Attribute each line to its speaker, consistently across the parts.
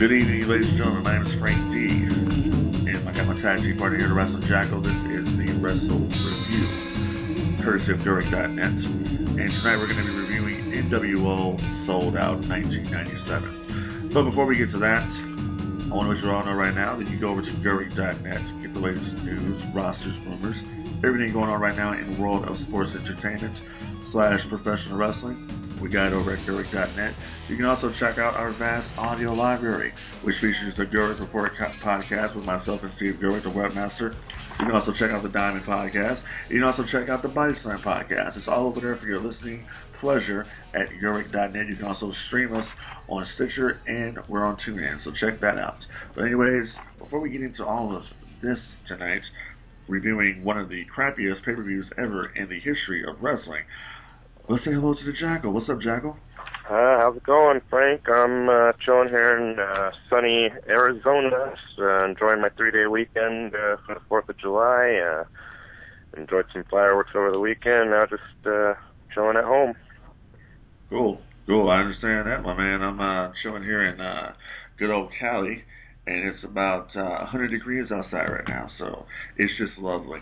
Speaker 1: Good evening, ladies and gentlemen. My name is Frank D. And I got my tag team partner here, the Wrestling Jackal. This is the Wrestle Review, courtesy of Gurrick.net. And tonight we're going to be reviewing NWO Sold Out 1997. But before we get to that, I want to let you all know right now that you go over to Gurrick.net, get the latest news, rosters, rumors, everything going on right now in the world of sports entertainment / professional wrestling. We got it over at Gurrick.net. You can also check out our vast audio library, which features the Gurrick Report podcast with myself and Steve Gurrick, the webmaster. You can also check out the Diamond podcast. You can also check out the Body Slam podcast. It's all over there for your listening pleasure at Gurrick.net. You can also stream us on Stitcher, and we're on TuneIn, so check that out. But anyways, before we get into all of this tonight, reviewing one of the crappiest pay-per-views ever in the history of wrestling, let's say hello to the Jackal. What's up, Jackal?
Speaker 2: How's it going, Frank? I'm chilling here in sunny Arizona, enjoying my 3-day weekend for the 4th of July. Enjoyed some fireworks over the weekend. Now just chilling at home.
Speaker 1: Cool. I understand that, my man. I'm chilling here in good old Cali, and it's about 100 degrees outside right now, so it's just lovely.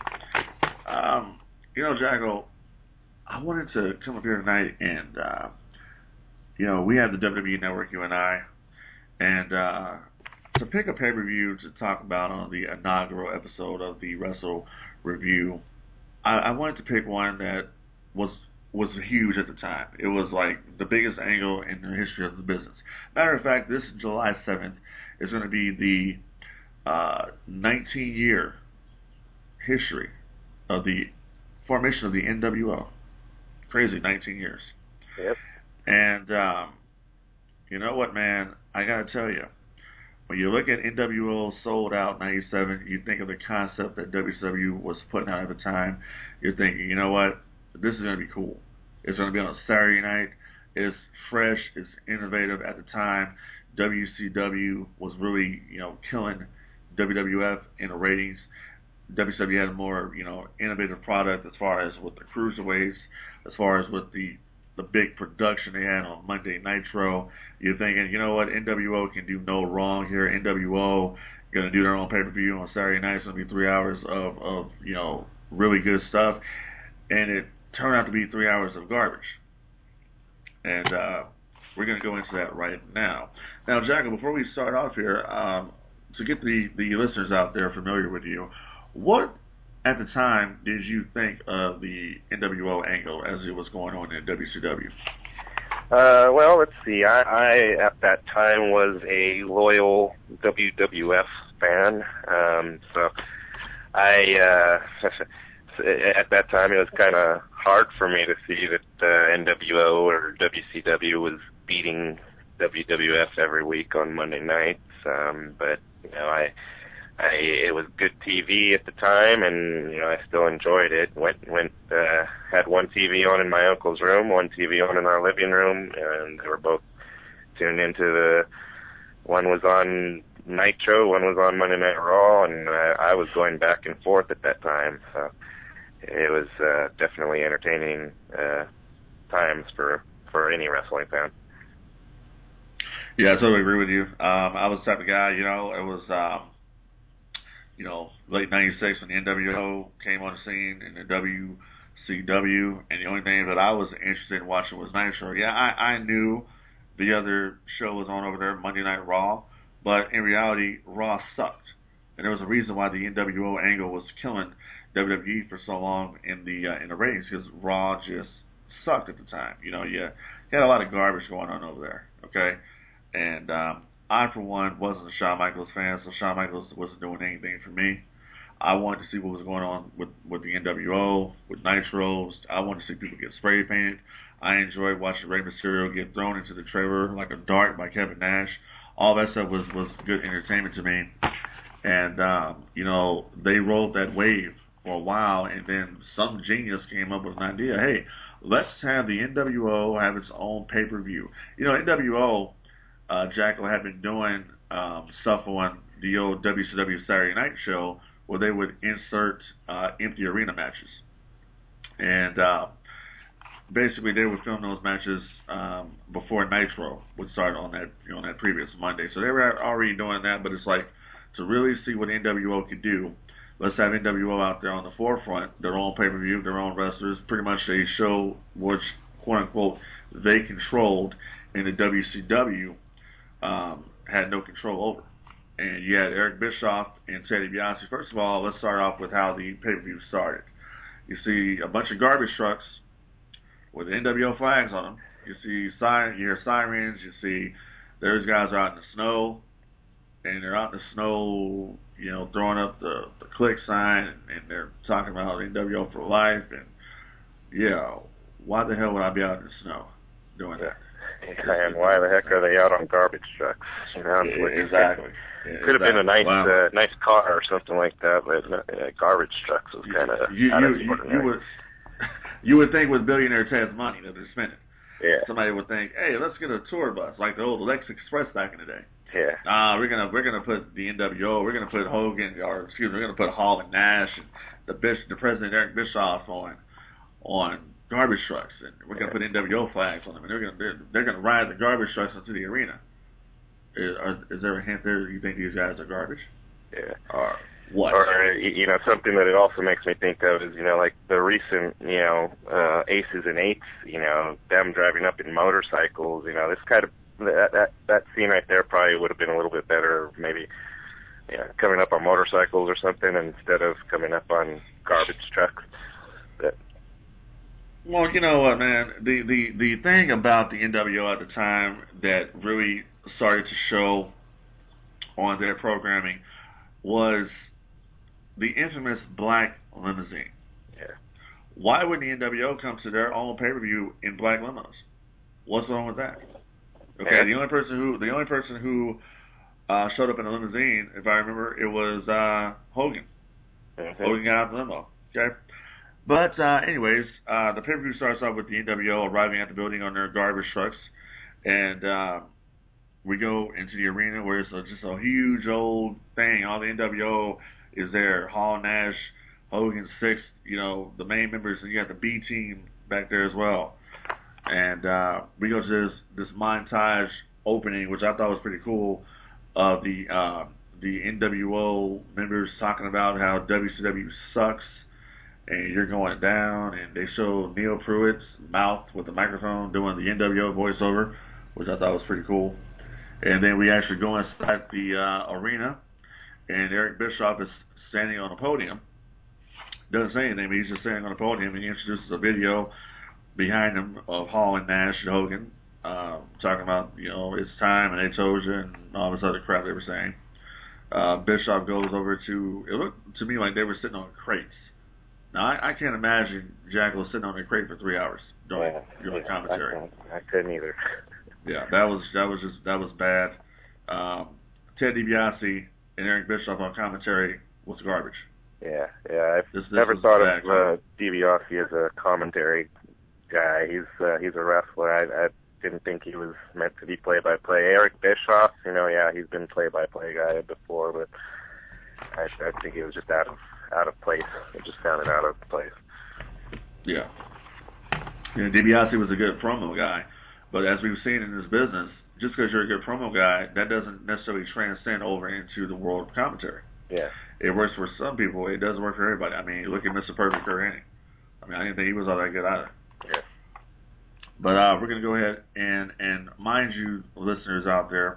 Speaker 1: Jackal, I wanted to come up here tonight and, we have the WWE Network, you and I, and to pick a pay-per-view to talk about on the inaugural episode of the Wrestle Review, I wanted to pick one that was huge at the time. It was like the biggest angle in the history of the business. Matter of fact, this July 7th is going to be the 19-year history of the formation of the NWO. Crazy, 19 years.
Speaker 2: Yep.
Speaker 1: And you know what, man? I gotta tell you, when you look at NWO Sold Out 97, you think of the concept that WCW was putting out at the time. You're thinking, you know what? This is gonna be cool. It's gonna be on a Saturday night. It's fresh. It's innovative at the time. WCW was really, killing WWF in the ratings. WCW had a more, innovative product as far as with the cruiserweights, as far as with the big production they had on Monday Nitro. You're thinking, you know what, NWO can do no wrong here. NWO going to do their own pay-per-view on Saturday night. It's going to be 3 hours of really good stuff. And it turned out to be 3 hours of garbage. And we're going to go into that right now. Now, Jackal, before we start off here, to get the listeners out there familiar with you, what at the time did you think of the NWO angle as it was going on in WCW?
Speaker 2: Well, let's see. I at that time was a loyal WWF fan, so I at that time it was kind of hard for me to see that NWO or WCW was beating WWF every week on Monday nights, but it was good TV at the time, and I still enjoyed it. Had one TV on in my uncle's room, one TV on in our living room, and they were both tuned into one was on Nitro, one was on Monday Night Raw, and I was going back and forth at that time. So it was definitely entertaining times for any wrestling fan.
Speaker 1: Yeah, I totally agree with you. I was the type of guy, it was. Late 96 when the NWO came on the scene in the WCW, and the only thing that I was interested in watching was Nitro. Yeah, I knew the other show was on over there, Monday Night Raw, but in reality, Raw sucked. And there was a reason why the NWO angle was killing WWE for so long in the ratings, because Raw just sucked at the time. You had a lot of garbage going on over there, okay? And I, for one, wasn't a Shawn Michaels fan, so Shawn Michaels wasn't doing anything for me. I wanted to see what was going on with the NWO, with Nitros. I wanted to see people get spray painted. I enjoyed watching Rey Mysterio get thrown into the trailer like a dart by Kevin Nash. All that stuff was good entertainment to me. And, they rode that wave for a while, and then some genius came up with an idea. Hey, let's have the NWO have its own pay-per-view. NWO... Jackal had been doing stuff on the old WCW Saturday Night Show where they would insert empty arena matches. And basically they would film those matches before Nitro would start on that on that previous Monday. So they were already doing that, but it's like to really see what NWO could do. Let's have NWO out there on the forefront, their own pay-per-view, their own wrestlers, pretty much a show which, quote-unquote, they controlled, and the WCW had no control over. And you had Eric Bischoff and Ted DiBiase. First of all, let's start off with how the pay-per-view started. You see a bunch of garbage trucks with NWO flags on them. You hear sirens. You see there's guys out in the snow, and they're out in the snow, throwing up the click sign, and they're talking about NWO for life. And why the hell would I be out in the snow doing that?
Speaker 2: And why the heck are they out on garbage trucks?
Speaker 1: Exactly.
Speaker 2: Could have been a nice nice car or something like that, but garbage trucks was kind of
Speaker 1: you would think with billionaire Ted's money that they're spending.
Speaker 2: Yeah.
Speaker 1: Somebody would think, hey, let's get a tour bus like the old Lex Express back in the day.
Speaker 2: Yeah.
Speaker 1: We're gonna put the NWO. We're gonna put Hogan, we're gonna put Hall and Nash and the president Eric Bischoff on garbage trucks, and we're gonna put NWO flags on them, and they're gonna ride the garbage trucks into the arena. Is there a hint there that you think these guys are garbage?
Speaker 2: Yeah.
Speaker 1: Or what?
Speaker 2: Or something that it also makes me think of is like the recent Aces and Eights, them driving up in motorcycles. This kind of that scene right there probably would have been a little bit better, maybe coming up on motorcycles or something instead of coming up on garbage trucks.
Speaker 1: Well, you know what, man? The thing about the NWO at the time that really started to show on their programming was the infamous black limousine.
Speaker 2: Yeah.
Speaker 1: Why wouldn't the NWO come to their own pay-per-view in black limos? What's wrong with that? Okay,
Speaker 2: yeah.
Speaker 1: the only person who showed up in a limousine, if I remember, it was Hogan.
Speaker 2: Mm-hmm.
Speaker 1: Hogan got out of the limo. Okay. But anyways, the pay-per-view starts off with the NWO arriving at the building on their garbage trucks, and we go into the arena where it's just a huge old thing. All the NWO is there. Hall, Nash, Hogan, Six, the main members, and you got the B team back there as well. And we go to this montage opening, which I thought was pretty cool, of the NWO members talking about how WCW sucks. And you're going down, and they show Neil Pruitt's mouth with the microphone doing the NWO voiceover, which I thought was pretty cool. And then we actually go inside the arena, and Eric Bischoff is standing on a podium. Doesn't say anything, but he's just standing on a podium, and he introduces a video behind him of Hall and Nash and Hogan talking about, it's time, and they told you, and all this other crap they were saying. Bischoff goes over it looked to me like they were sitting on crates. Now, I can't imagine Jackal sitting on a crate for 3 hours during commentary.
Speaker 2: I couldn't either.
Speaker 1: Yeah, that was bad. Ted DiBiase and Eric Bischoff on commentary was garbage.
Speaker 2: Yeah. I've never thought of DiBiase as a commentary guy. He's a wrestler. I didn't think he was meant to be play-by-play. Eric Bischoff, he's been play-by-play guy before, but I think he was just out of place. It just sounded out of place.
Speaker 1: Yeah. DiBiase was a good promo guy, but as we've seen in this business, just because you're a good promo guy, that doesn't necessarily transcend over into the world of commentary.
Speaker 2: Yeah.
Speaker 1: It works for some people. It doesn't work for everybody. I mean, look at Mr. Perfect Kurt Hennig. I didn't think he was all that good either.
Speaker 2: Yeah.
Speaker 1: But we're going to go ahead and mind you, listeners out there,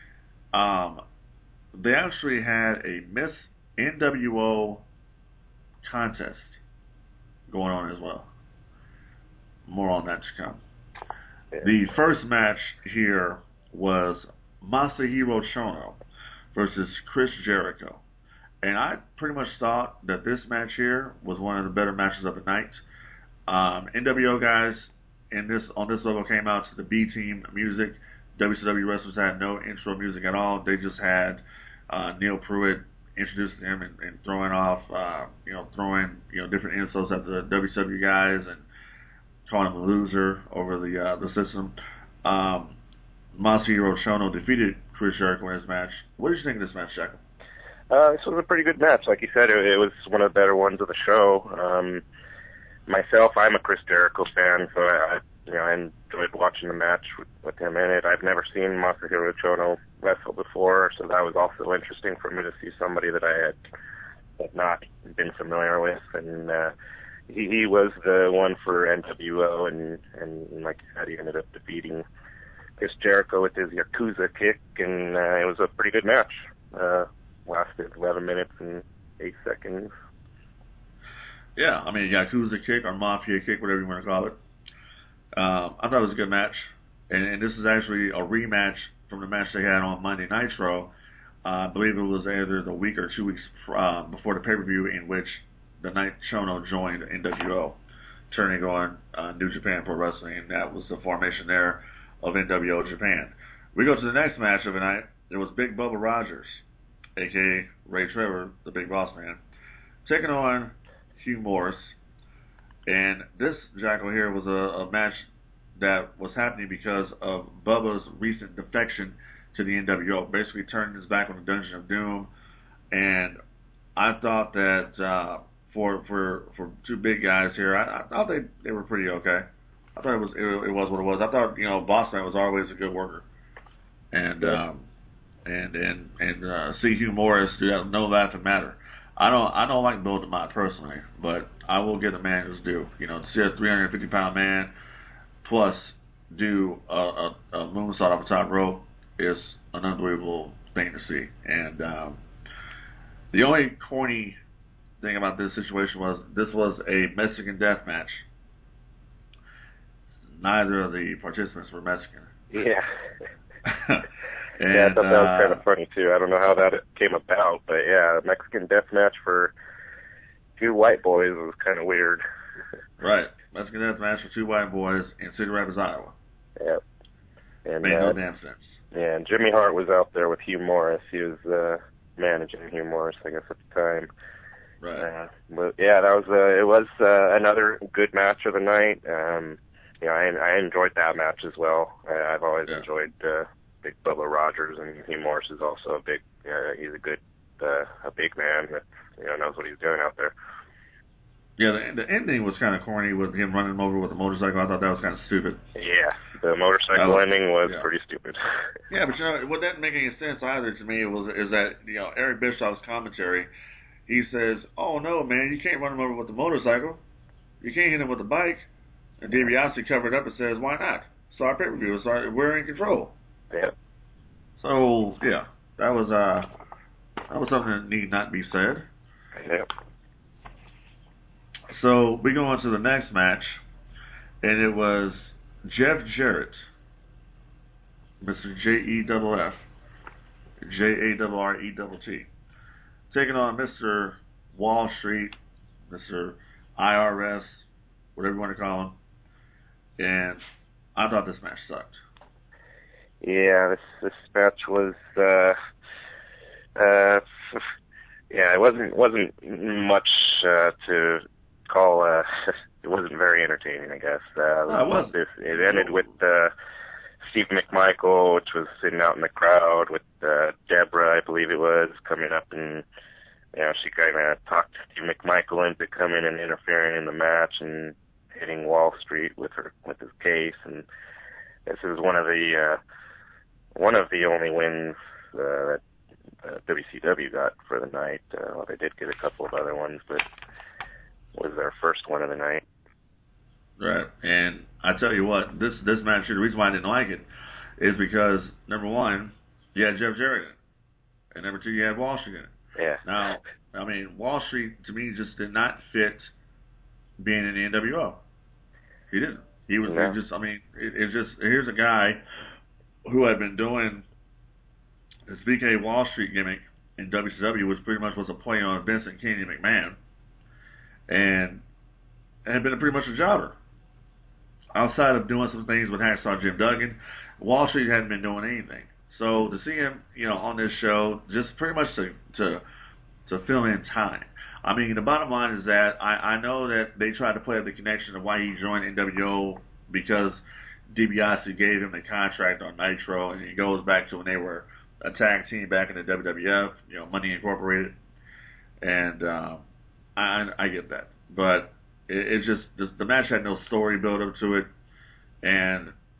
Speaker 1: they actually had a Miss NWO contest going on as well. More on that to come.
Speaker 2: Yeah.
Speaker 1: The first match here was Masahiro Chono versus Chris Jericho. And I pretty much thought that this match here was one of the better matches of the night. NWO guys on this level came out to the B team music. WCW wrestlers had no intro music at all. They just had Neil Pruitt introducing him and throwing off, different insults at the WCW guys and calling him a loser over the system. Masahiro Chono defeated Chris Jericho in his match. What did you think of this match, Jackal?
Speaker 2: This was a pretty good match. Like you said, it was one of the better ones of the show. Myself, I'm a Chris Jericho fan, so and enjoyed watching the match with him in it. I've never seen Masahiro Chono wrestle before, so that was also interesting for me to see somebody that I had not been familiar with. And he was the one for NWO, and like you said, he ended up defeating Chris Jericho with his Yakuza kick, and it was a pretty good match. Lasted 11 minutes and 8 seconds.
Speaker 1: Yeah, I mean, Yakuza kick or Mafia kick, whatever you want to call it. I thought it was a good match, and this is actually a rematch from the match they had on Monday Nitro. I believe it was either the week or 2 weeks before the pay-per-view, in which the night Chono joined NWO, turning on New Japan Pro Wrestling, and that was the formation there of NWO Japan. We go to the next match of the night. It was Big Bubba Rogers, a.k.a. Ray Trevor, the Big Boss Man, taking on Hugh Morris. And this, Jacko, here was a match that was happening because of Bubba's recent defection to the NWO, basically turning his back on the Dungeon of Doom. And I thought that for two big guys here, I thought they were pretty okay. I thought it was what it was. I thought, Boss Man was always a good worker, and see Hugh Morris do that, no laughing matter. I don't like Bill DeMott personally, but I will give the man his due. To see a 350-pound man plus do a moonsault off the top rope is an unbelievable thing to see. And the only corny thing about this situation was this was a Mexican death match. Neither of the participants were Mexican.
Speaker 2: Yeah.
Speaker 1: And,
Speaker 2: yeah, I thought that was kind of funny, too. I don't know how that came about, but yeah, a Mexican death match for two white boys was kind of weird.
Speaker 1: Right. Mexican death match for two white boys in Cedar Rapids, Iowa.
Speaker 2: Yep. And,
Speaker 1: made no damn sense.
Speaker 2: Yeah, and Jimmy Hart was out there with Hugh Morris. He was managing Hugh Morris, I guess, at the time.
Speaker 1: Right.
Speaker 2: But yeah, it was another good match of the night. I enjoyed that match as well. I've always enjoyed Big Bubba Rogers, and Hugh Morris is also he's a good, a big man that knows what he's doing out there.
Speaker 1: Yeah, the ending was kind of corny with him running him over with a motorcycle. I thought that was kind of stupid.
Speaker 2: Yeah, the motorcycle ending was pretty stupid.
Speaker 1: Yeah, but what didn't make any sense either to me is that Eric Bischoff's commentary, he says, "Oh no, man, you can't run him over with the motorcycle. You can't hit him with the bike." And DiBiase covered up and says, "Why not? It's our pay-per-view. We're in control."
Speaker 2: Yeah.
Speaker 1: So yeah, that was something that need not be said.
Speaker 2: Yeah.
Speaker 1: So we go on to the next match, and it was Jeff Jarrett, Mr. Jeff, Jarrett, taking on Mr. Wall Street, Mr. IRS, whatever you want to call him. And I thought this match sucked.
Speaker 2: Yeah, this match was it wasn't much to call. It wasn't very entertaining, I guess.
Speaker 1: No, it wasn't.
Speaker 2: It ended with Steve McMichael, which was sitting out in the crowd with Deborah, I believe it was, coming up, and she kind of talked Steve McMichael into coming and interfering in the match and hitting Wall Street with his case. And this is one of the only wins that WCW got for the night. Well, they did get a couple of other ones, but was their first one of the night.
Speaker 1: Right, and I tell you what, this match here, the reason why I didn't like it is because, number one, you had Jeff Jarrett in it, and number two, you had Wall Street in it.
Speaker 2: Yeah.
Speaker 1: Now, I mean, Wall Street, to me, just did not fit being in the NWO. He didn't. He was it's just, here's a guy who had been doing this BK Wall Street gimmick in WCW, which pretty much was a play on Vince and Kenny McMahon, and had been pretty much a jobber. Outside of doing some things with Hacksaw Jim Duggan, Wall Street hadn't been doing anything. So to see him, on this show, just pretty much to fill in time. I mean, the bottom line is that I know that they tried to play up the connection of why he joined NWO because DiBiase gave him the contract on Nitro, and it goes back to when they were a tag team back in the WWF, Money Incorporated, and I get that, but it's just the match had no story built up to it, and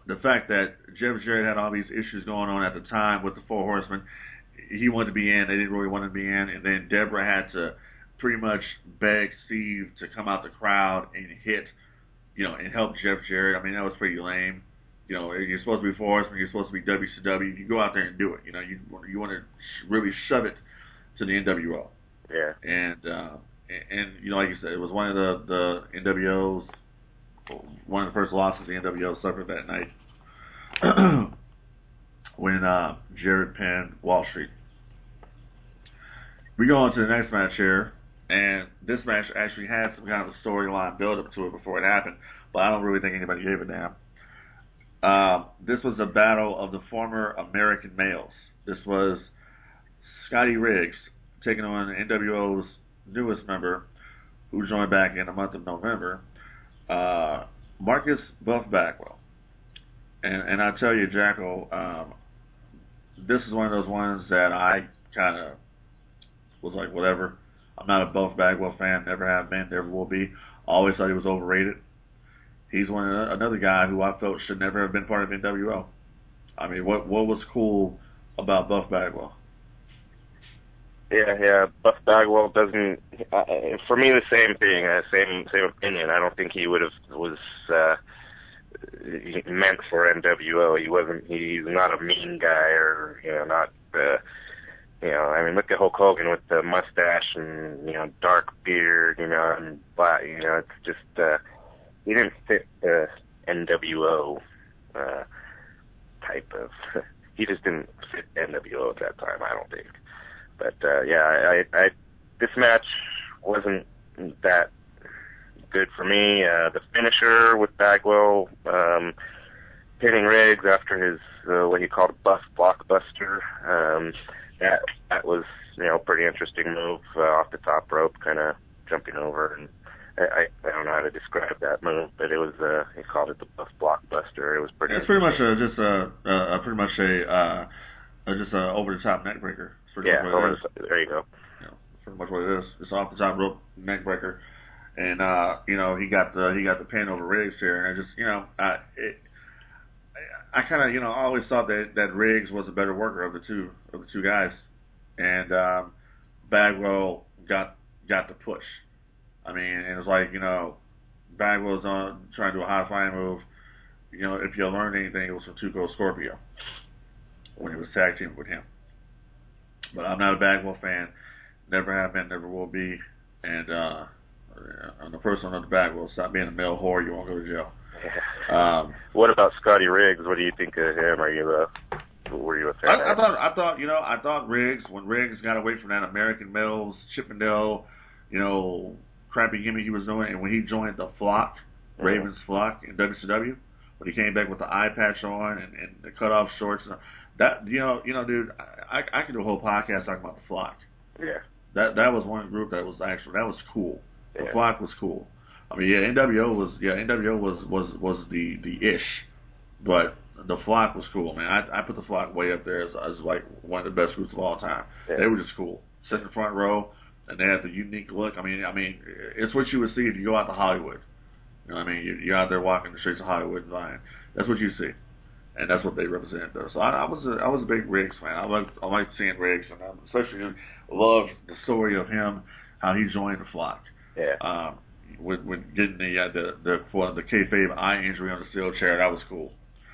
Speaker 1: the fact that Jeff Jarrett had all these issues going on at the time with the Four Horsemen, he wanted to be in. They didn't really want to be in, and then Deborah had to pretty much beg Steve to come out the crowd and hit, and help Jeff Jarrett. I mean, that was pretty lame. You're supposed to be Four Horsemen. You're supposed to be WCW. You go out there and do it. You want to really shove it to the NWO.
Speaker 2: Yeah.
Speaker 1: And like you said, it was one of the NWO's, one of the first losses the NWO suffered that night when Jarrett pinned Wall Street. We go on to the next match here, and this match actually had some kind of a storyline build up to it before it happened, but I don't really think anybody gave a damn. This was a battle of the former American males. This was Scotty Riggs taking on NWO's newest member, who joined back in the month of November, Marcus Buff Bagwell. And I tell you, Jackal, this is one of those ones that I kind of was like, whatever. I'm not a Buff Bagwell fan, never have been, never will be. Always thought he was overrated. He's another guy who I felt should never have been part of NWO. I mean, what was cool about Buff Bagwell?
Speaker 2: Yeah. Buff Bagwell doesn't. For me, the same thing. Same opinion. I don't think he was meant for NWO. He wasn't. He's not a mean guy, or not. I mean, look at Hulk Hogan with the mustache and dark beard, and black. It's just he didn't fit the NWO type of. He just didn't fit NWO at that time, I don't think. But I this match wasn't that good for me. The finisher with Bagwell pinning Riggs after his what he called a Buff Blockbuster. That was pretty interesting move off the top rope, kind of jumping over, and I don't know how to describe that move, but it was he called it the Buff Blockbuster. It was pretty.
Speaker 1: It's pretty much just a over the top neck breaker.
Speaker 2: Yeah, there you go.
Speaker 1: Pretty much what it is. It's off the top rope neck breaker, and he got the pin over Riggs here, and I just I kind of always thought that Riggs was a better worker of the two guys, and Bagwell got the push. I mean, and it was like Bagwell's on trying to do a high flying move. If you learned anything, it was from Tuco Scorpio when he was tag teaming with him. But I'm not a Bagwell fan, never have been, never will be, and on the first one of the Bagwell, stop being a male whore, you won't go to jail.
Speaker 2: What about Scotty Riggs? What do you think of him? Were you a fan?
Speaker 1: I thought Riggs, when Riggs got away from that American Mills, Chippendale, crappy gimmick he was doing, and when he joined the Flock, Ravens Flock in WCW, when he came back with the eye patch on and the cutoff shorts, that dude, I could do a whole podcast talking about the Flock.
Speaker 2: Yeah.
Speaker 1: That was one group that was cool. The
Speaker 2: Yeah.
Speaker 1: Flock was cool. I mean, NWO was the ish, but the Flock was cool, man. I put the Flock way up there as like one of the best groups of all time.
Speaker 2: Yeah.
Speaker 1: They were just cool. Sit in the front row, and they had the unique look. I mean, it's what you would see if you go out to Hollywood. You know what I mean? You're out there walking the streets of Hollywood and Zion. That's what you see, and that's what they represent there. So I was a big Riggs fan. I liked seeing Riggs, and I especially loved the story of him, how he joined the Flock.
Speaker 2: Yeah.
Speaker 1: With getting the kayfabe eye injury on the steel chair, that was cool.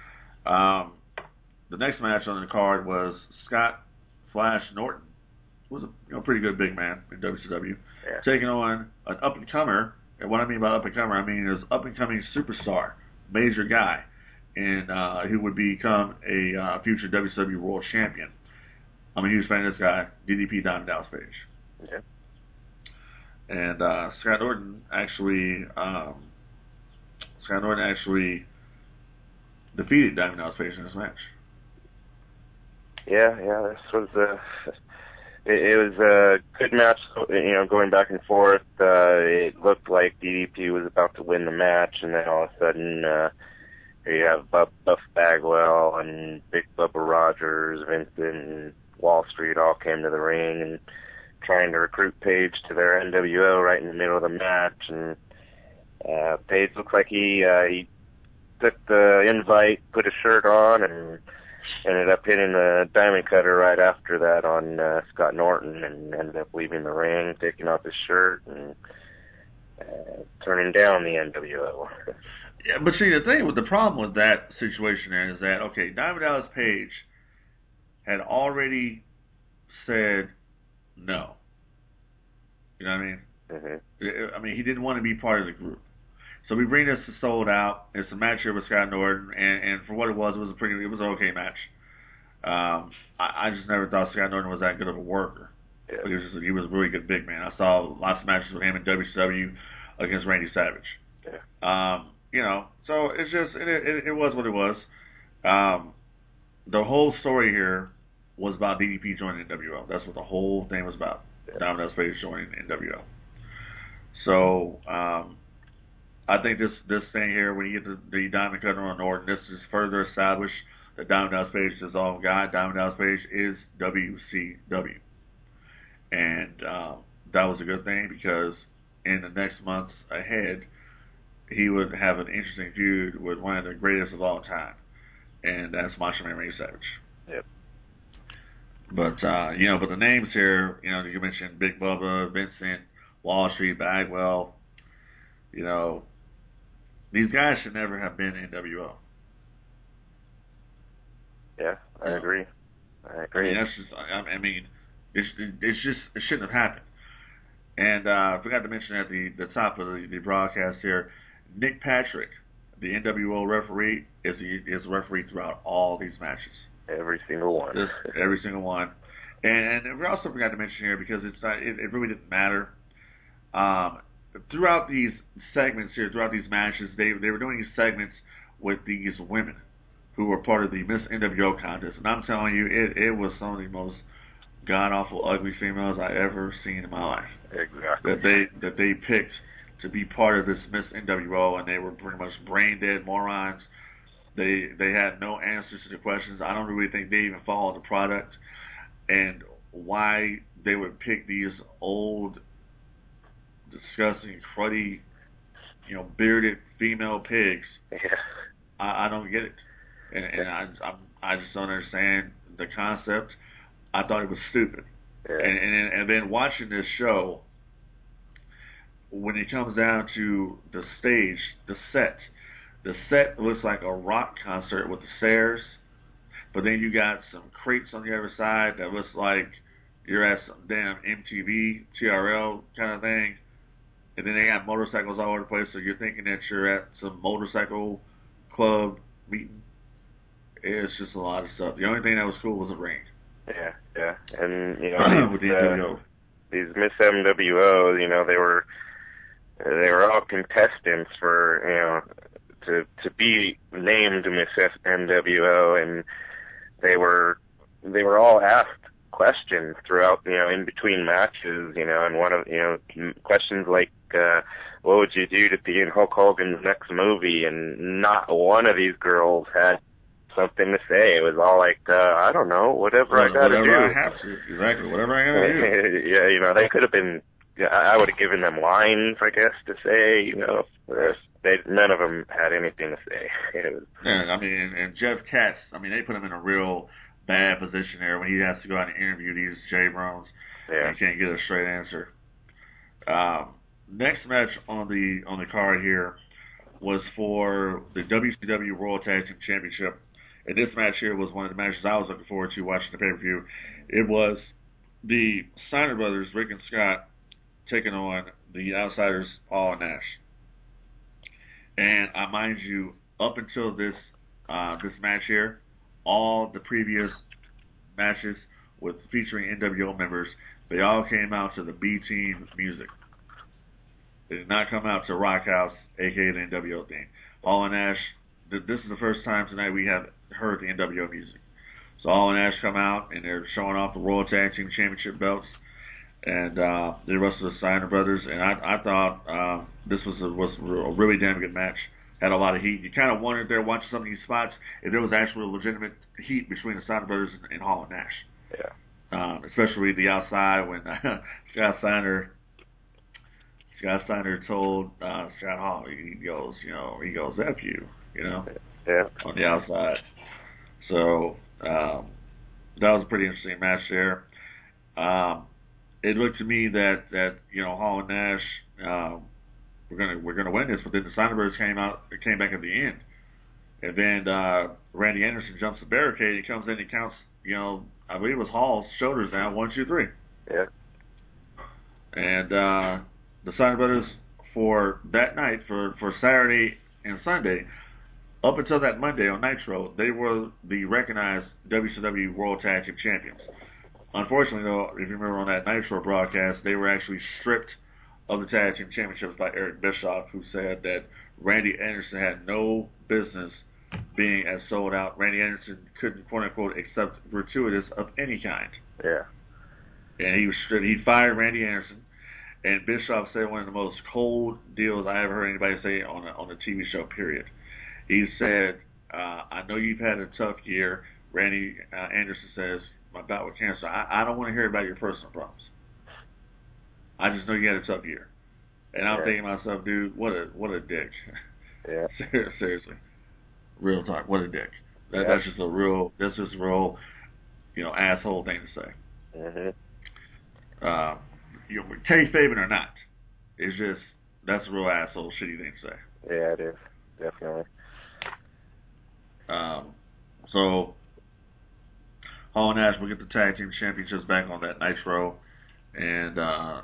Speaker 1: The next match on the card was Scott Flash Norton, who was a pretty good big man in WCW, taking on an up and comer. And what I mean by up and comer, I mean is up and coming superstar, major guy, and who would become a future WCW World Champion. I'm a huge fan of this guy, DDP Diamond Dallas Page.
Speaker 2: Yeah.
Speaker 1: And Scott Norton actually defeated Diamond Dallas Page in this match.
Speaker 2: Yeah, this was it was a good match. Going back and forth. It looked like DDP was about to win the match, and then all of a sudden, here you have Buff Bagwell and Big Bubba Rogers, Vincent, and Wall Street all came to the ring and trying to recruit Page to their NWO right in the middle of the match, and Page looks like he took the invite, put a shirt on, and ended up hitting the diamond cutter right after that on Scott Norton, and ended up leaving the ring, taking off his shirt, and turning down the NWO.
Speaker 1: Yeah, but see, the thing with the problem with that situation is that, okay, Diamond Dallas Page had already said no. You know what I mean?
Speaker 2: Mm-hmm.
Speaker 1: I mean, he didn't want to be part of the group. So we bring this to Sold Out. It's a match here with Scott Norton, and for what it was an okay match. I just never thought Scott Norton was that good of a worker.
Speaker 2: Yeah.
Speaker 1: But he was a really good big man. I saw lots of matches with him in WCW against Randy Savage.
Speaker 2: Yeah.
Speaker 1: You know, so it's just it was what it was. The whole story here was about DDP joining NWO. That's what the whole thing was about.
Speaker 2: Yeah.
Speaker 1: Diamond Dallas Page joining NWO. So I think this thing here, when you get the Diamond Cutter on Norton, this is further established that Diamond Dallas Page is his own guy. Diamond Dallas Page is WCW. And that was a good thing, because in the next months ahead, he would have an interesting feud with one of the greatest of all time, and that's Macho Man Randy Savage.
Speaker 2: Yep.
Speaker 1: But but the names here, you mentioned Big Bubba, Vincent, Wall Street, Bagwell. These guys should never have been in NWO.
Speaker 2: Yeah, I agree.
Speaker 1: I mean, that's just. I mean, it's just, it shouldn't have happened. And I forgot to mention at the top of the broadcast here, Nick Patrick, the NWO referee, is a referee throughout all these matches.
Speaker 2: Every single one.
Speaker 1: Every single one. And we also forgot to mention here, because it really didn't matter. Throughout these segments here, throughout these matches, they were doing these segments with these women who were part of the Miss NWO contest. And I'm telling you, it was some of the most god-awful, ugly females I ever seen in my life.
Speaker 2: Exactly.
Speaker 1: That they picked to be part of this Miss NWO, and they were pretty much brain-dead morons. They had no answers to the questions. I don't really think they even followed the product. And why they would pick these old, disgusting, cruddy, bearded female pigs,
Speaker 2: yeah.
Speaker 1: I don't get it. And I just don't understand the concept. I thought it was stupid.
Speaker 2: Yeah.
Speaker 1: And then watching this show, when it comes down to the stage, the set looks like a rock concert with the stairs, but then you got some crates on the other side that looks like you're at some damn MTV, TRL kind of thing, and then they got motorcycles all over the place, so you're thinking that you're at some motorcycle club meeting. It's just a lot of stuff. The only thing that was cool was the ring.
Speaker 2: Yeah, and these Miss MWO, they were all contestants for to be named Miss MWO, and they were all asked questions throughout, in between matches, and one of, questions like, what would you do to be in Hulk Hogan's next movie? And not one of these girls had something to say. It was all like, I don't know, whatever I gotta do.
Speaker 1: Whatever I have to. Exactly, whatever I gotta do.
Speaker 2: Yeah, they could have been, I would have given them lines, I guess, to say, none of them had anything to say.
Speaker 1: Yeah, I mean, and Jeff Katz, they put him in a real bad position there when he has to go out and interview these J-Brons.
Speaker 2: Yeah.
Speaker 1: And he can't get a straight answer. Next match on the card here was for the WCW World Tag Team Championship. And this match here was one of the matches I was looking forward to watching the pay-per-view. It was the Steiner brothers, Rick and Scott, taking on the Outsiders, Paul and Nash. And I mind you, up until this match here, all the previous matches with featuring NWO members, they all came out to the B-Team music. They did not come out to Rock House, aka the NWO theme. Paul and Nash, this is the first time tonight we have heard the NWO music. So Paul and Nash come out, and they're showing off the World Tag Team Championship belts, and the rest of the Steiner brothers. And I thought this was a really damn good match. Had a lot of heat. You kind of wondered there watching some of these spots if there was actually legitimate heat between the Steiner brothers and Hall and Nash.
Speaker 2: Yeah.
Speaker 1: Especially the outside when Scott Steiner Scott Steiner told Scott Hall, he goes, F you,
Speaker 2: Yeah.
Speaker 1: on the outside. So that was a pretty interesting match there. It looked to me that Hall and Nash we're gonna win this, but then the Steinerbirds came back at the end, and then Randy Anderson jumps the barricade. He comes in, he counts, I believe it was Hall's shoulders down, 1, 2, 3.
Speaker 2: Yeah.
Speaker 1: And the Steinerbrothers for that night, for Saturday and Sunday, up until that Monday on Nitro, they were the recognized WCW World Tag Team Champions. Unfortunately, though, if you remember on that Nitro broadcast, they were actually stripped of the Tag Team Championships by Eric Bischoff, who said that Randy Anderson had no business being as sold out. Randy Anderson couldn't, quote-unquote, accept gratuitous of any kind.
Speaker 2: Yeah.
Speaker 1: And he fired Randy Anderson. And Bischoff said one of the most cold deals I ever heard anybody say on a TV show, period. He said, I know you've had a tough year. Randy Anderson says, my bout with cancer, I don't want to hear about your personal problems. I just know you had a tough year. And I'm thinking to myself, dude, what a dick.
Speaker 2: Yeah.
Speaker 1: Seriously. Real talk, what a dick. That's just a real, asshole thing to say.
Speaker 2: Mm-hmm.
Speaker 1: Kayfabe or not, it's just, that's a real asshole, shitty thing to say.
Speaker 2: Yeah, it is. Definitely.
Speaker 1: So, Hall and Nash will get the tag team championships back on that Nitro, and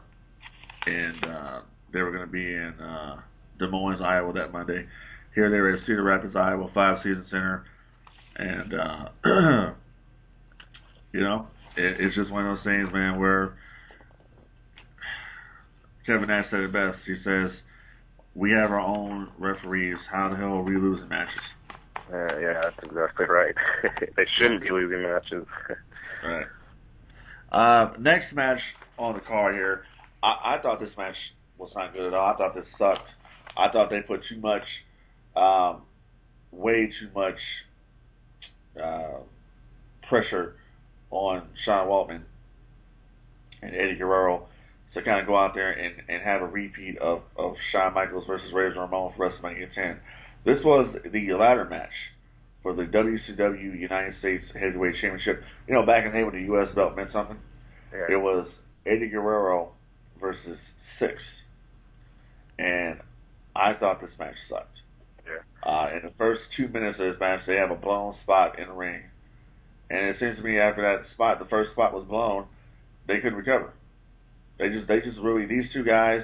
Speaker 1: they were going to be in Des Moines, Iowa that Monday. Here they were at Cedar Rapids, Iowa, 5 Season Center, and it's just one of those things, man, where Kevin Nash said it best. He says, we have our own referees. How the hell are we losing matches?
Speaker 2: Yeah, that's exactly right. They shouldn't be losing matches.
Speaker 1: Right. Next match on the card here, I thought this match was not good at all. I thought this sucked. I thought they put too much, way too much pressure on Sean Waltman and Eddie Guerrero to kind of go out there and have a repeat of Shawn Michaels versus Razor Ramon for WrestleMania 10. This was the ladder match for the WCW United States Heavyweight Championship. Back in the day when the U.S. belt meant something, it was Eddie Guerrero versus Six. And I thought this match sucked.
Speaker 2: Yeah.
Speaker 1: In the first 2 minutes of this match, they have a blown spot in the ring. And it seems to me after that spot, the first spot was blown, they couldn't recover. They just really, these two guys,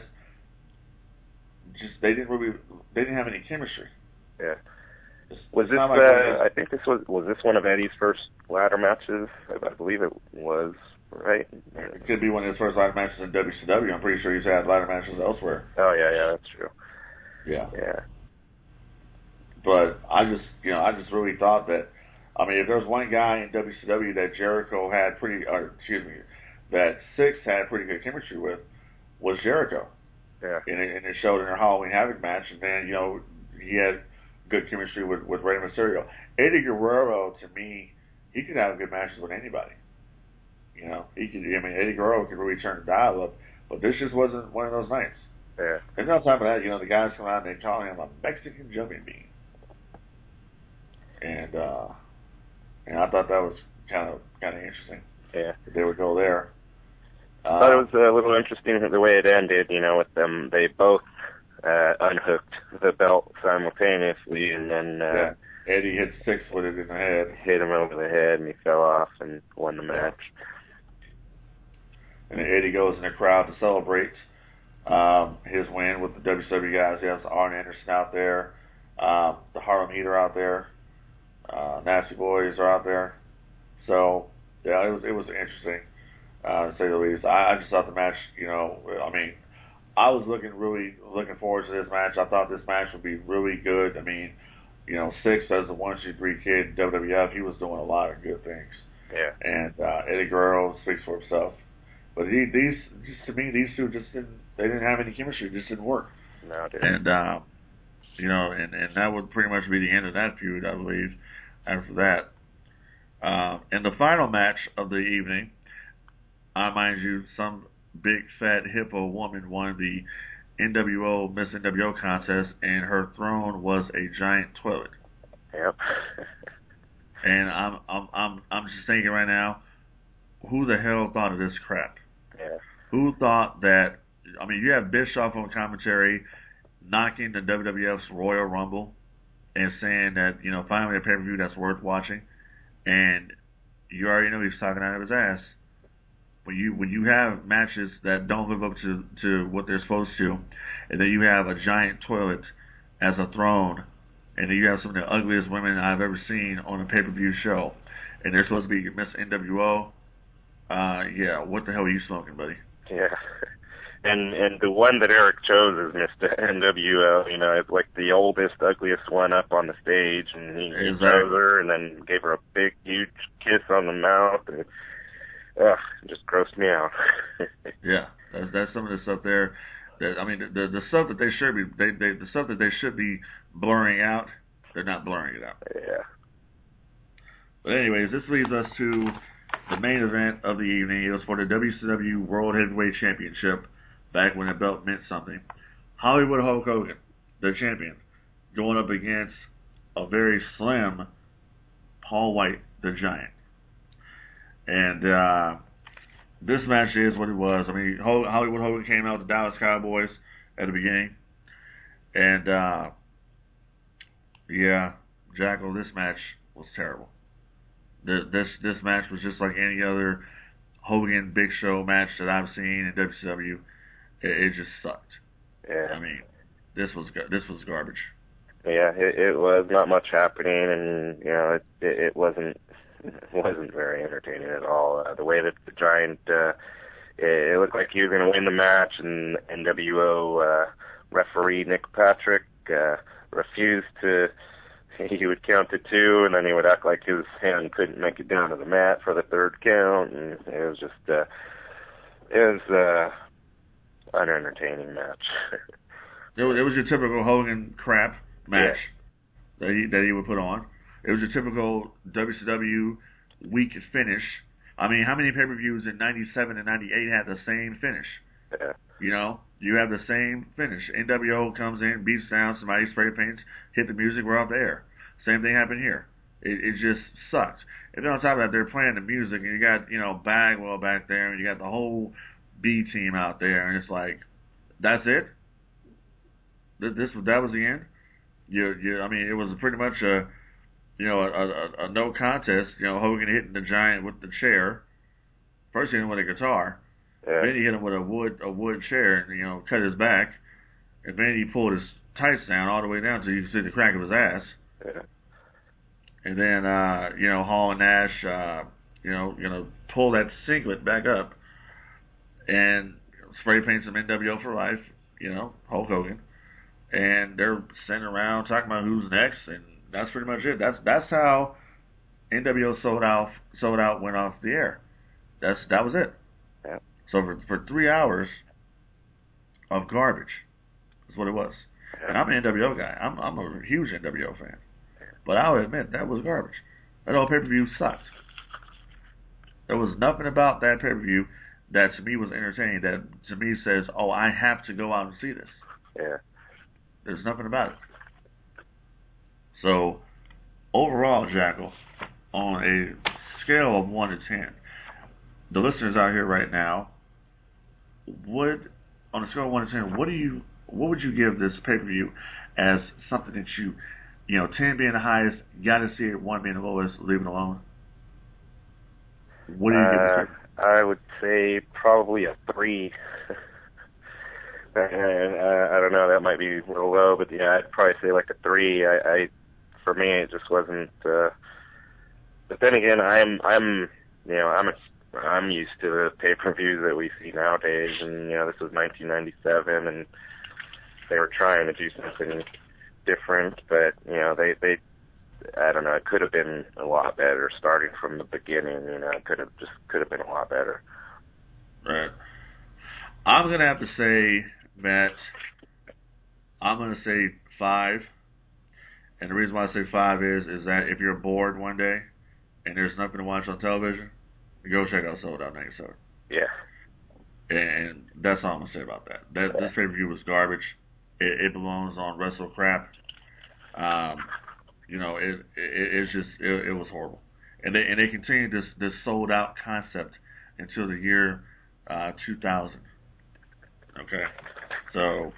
Speaker 1: they didn't have any chemistry.
Speaker 2: Yeah. Was this? I think this was this one of Eddie's first ladder matches? I believe it was, right?
Speaker 1: It could be one of his first ladder matches in WCW. I'm pretty sure he's had ladder matches elsewhere.
Speaker 2: Oh yeah, that's true.
Speaker 1: Yeah.
Speaker 2: Yeah.
Speaker 1: But I just really thought that, if there's one guy in WCW that Jericho had that Six had pretty good chemistry with, was Jericho.
Speaker 2: Yeah.
Speaker 1: And it showed in their Halloween Havoc match, and then he had good chemistry with Rey Mysterio. Eddie Guerrero, to me, he could have good matches with anybody. Eddie Guerrero could really turn the dial up, but this just wasn't one of those nights.
Speaker 2: Yeah.
Speaker 1: And on top of that, the guys come out and they call him a Mexican jumping bean. And I thought that was kind of interesting.
Speaker 2: Yeah.
Speaker 1: That they would go there.
Speaker 2: I thought it was a little interesting the way it ended, with them. They both unhooked the belt simultaneously, and then
Speaker 1: Eddie hit Six with it in the head.
Speaker 2: Hit him over the head, and he fell off and won the match.
Speaker 1: And then Eddie goes in the crowd to celebrate his win with the WCW guys. He has Arn Anderson out there, the Harlem Heat are out there, Nasty Boys are out there. So yeah, it was interesting to say the least. I just thought the match, I was looking forward to this match. I thought this match would be really good. Six as a 1, 2, 3 kid in WWF, he was doing a lot of good things.
Speaker 2: Yeah.
Speaker 1: And Eddie Guerrero speaks for himself. But to me, these two they didn't have any chemistry. It just didn't work.
Speaker 2: No, it didn't.
Speaker 1: And and that would pretty much be the end of that feud, I believe. After that, and the final match of the evening, mind you, some big fat hippo woman won the NWO Miss NWO contest, and her throne was a giant toilet.
Speaker 2: Yep.
Speaker 1: And I'm just thinking right now, who the hell thought of this crap?
Speaker 2: Yeah.
Speaker 1: Who thought that? I mean, you have Bischoff on commentary knocking the WWF's Royal Rumble and saying that, you know, finally a pay-per-view that's worth watching, and you already know he's talking out of his ass. When you have matches that don't live up to what they're supposed to, and then you have a giant toilet as a throne, and then you have some of the ugliest women I've ever seen on a pay-per-view show, and they're supposed to be Miss NWO. Yeah, what the hell are you smoking, buddy?
Speaker 2: Yeah. And the one that Eric chose is Mr. NWO. You know, it's like the oldest, ugliest one up on the stage, and he chose her, and then gave her a big, huge kiss on the mouth, and it just grossed me out.
Speaker 1: Yeah, that's some of the stuff there. That, I mean, the stuff that they should be the stuff that they should be blurring out, they're not blurring it out.
Speaker 2: Yeah.
Speaker 1: But anyways, this leads us to the main event of the evening. It was for the WCW World Heavyweight Championship, back when the belt meant something. Hollywood Hulk Hogan, the champion, going up against a very slim Paul White, the Giant. And this match is what it was. I mean, Hollywood Hogan came out with the Dallas Cowboys at the beginning. And, yeah, Jackal, this match was terrible. This match was just like any other Hogan Big Show match that I've seen in WCW. It just sucked.
Speaker 2: Yeah.
Speaker 1: I mean, this was garbage.
Speaker 2: Yeah, it was not much happening, and you know, it wasn't very entertaining at all. The way that the Giant, it looked like he was going to win the match, and NWO referee Nick Patrick refused to. He would count to 2, and then he would act like his hand couldn't make it down to the mat for the 3rd count, and it was just unentertaining match.
Speaker 1: It was your typical Hogan crap match that he would put on. It was your typical WCW weak finish. I mean, how many pay-per-views in 97 and 98 had the same finish?
Speaker 2: Yeah.
Speaker 1: You know, you have the same finish. NWO comes in, beats down, somebody spray paints, hit the music, we're off the air. Same thing happened here. It just sucks. And then on top of that, they're playing the music, and you got, you know, Bagwell back there, and you got the whole B team out there, and it's like, that's it? That was the end? I mean, it was pretty much a no contest. You know, Hogan hitting the Giant with the chair. First he hit him with a guitar.
Speaker 2: Yeah.
Speaker 1: Then he hit him with a wood chair and, you know, cut his back. And then he pulled his tights down all the way down so you could see the crack of his ass.
Speaker 2: Yeah.
Speaker 1: And then, you know, Hall and Nash, pull that singlet back up and spray paint some NWO for life, you know, Hulk Hogan. And they're sitting around talking about who's next, and that's pretty much it. That's how NWO sold out, went off the air. That was it.
Speaker 2: Yeah.
Speaker 1: So for 3 hours of garbage is what it was.
Speaker 2: Yeah.
Speaker 1: And I'm an NWO guy. I'm a huge NWO fan. But I'll admit, that was garbage. That whole pay-per-view sucked. There was nothing about that pay-per-view that to me was entertaining, that to me says, oh, I have to go out and see this.
Speaker 2: Yeah.
Speaker 1: There's nothing about it. So, overall, Jackal, on a scale of 1 to 10, the listeners out here right now, on a scale of 1 to 10, what would you give this pay-per-view as something that you know, 10 being the highest, got to see it, 1 being the lowest, leave it alone? What do you give this?
Speaker 2: I would say probably a 3. I don't know, that might be a little low, but yeah, I'd probably say like a 3. For me, it just wasn't. But then again, I'm used to the pay-per-views that we see nowadays, and you know, this was 1997, and they were trying to do something different, but you know, they I don't know, it could have been a lot better starting from the beginning. You know, it could have been a lot better.
Speaker 1: Right. I'm gonna have to say that I'm gonna say 5, and the reason why I say 5 is that if you're bored one day and there's nothing to watch on television, go check out Sold Out 97.
Speaker 2: Yeah.
Speaker 1: And that's all I'm gonna say about that. This pay-per-view was garbage. It belongs on Wrestle Crap. It was horrible. And they continued this sold out concept until the year 2000. Okay, so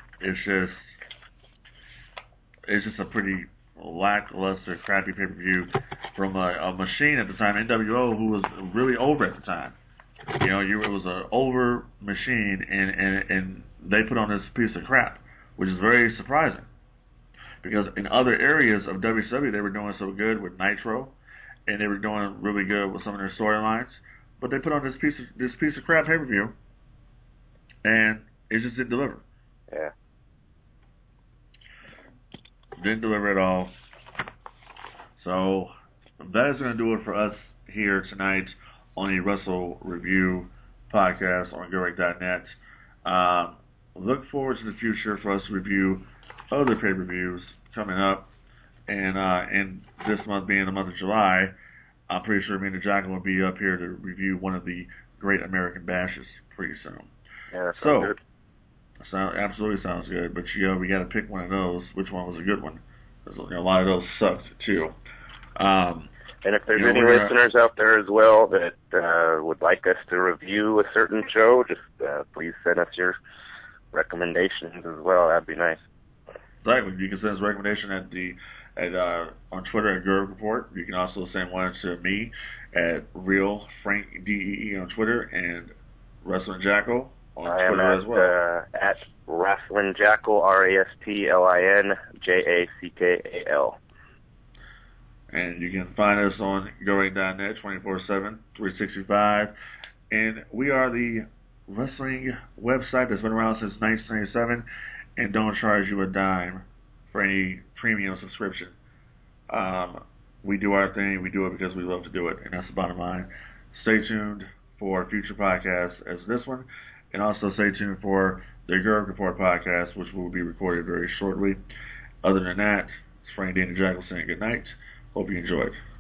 Speaker 1: it's just a pretty lackluster, crappy pay-per-view from a machine at the time, NWO, who was really over at the time. It was an over machine, and they put on this piece of crap, which is very surprising. Because in other areas of WCW, they were doing so good with Nitro, and they were doing really good with some of their storylines. But they put on this piece of crap pay-per-view, and it just didn't deliver.
Speaker 2: Yeah.
Speaker 1: Didn't deliver at all. So that is going to do it for us here tonight on the Wrestle Review podcast on GoRick.net. Look forward to the future for us to review other pay-per-views coming up. And this month being the month of July, I'm pretty sure me and the Jackal will be up here to review one of the Great American Bashes pretty soon.
Speaker 2: Yeah, that sounds good.
Speaker 1: Absolutely sounds good. But, we got to pick one of those. Which one was a good one? Because a lot of those sucked, too.
Speaker 2: And if there's any listeners out there as well that would like us to review a certain show, just please send us your recommendations as well. That'd be nice.
Speaker 1: Exactly. You can send us a recommendation on Twitter at Gerg Report. You can also send one to me at Real Frank DEE on Twitter and Wrestling Jackal on Twitter as well.
Speaker 2: At Wrestling Jackal, RASTLINJACKAL.
Speaker 1: And you can find us on GoRick.net 24/7, 365. And we are the wrestling website that's been around since 1997 and don't charge you a dime for any premium subscription. We do our thing. We do it because we love to do it, and that's the bottom line. Stay tuned for future podcasts as this one, and also stay tuned for the Gerg Report podcast, which will be recorded very shortly. Other than that, it's Frank Dana Jackal saying good night. Hope you enjoyed.